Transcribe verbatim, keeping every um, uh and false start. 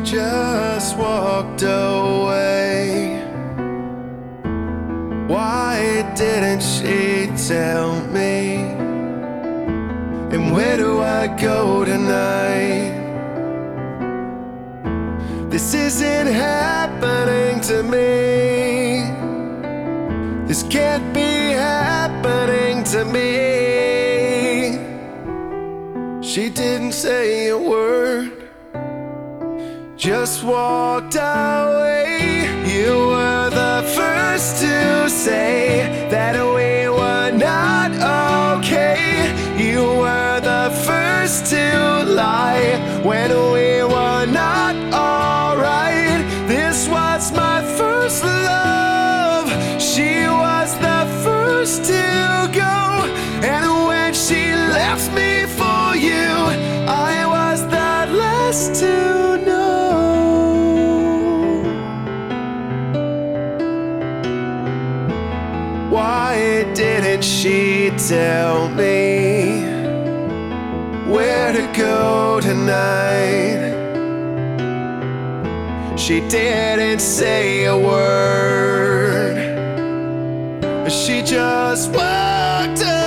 just walked away. Why didn't she tell me? And where do I go tonight? This isn't happening to me. This can't be happening to me. She didn't say a word, just walked away. You were the first to say that we were not okay. You were the first to lie when we were not alright. This was my first love. She was the first to go, and when she left me for you, I was the last to know. Why didn't she tell me where to go tonight? She didn't say a word. She just walked away.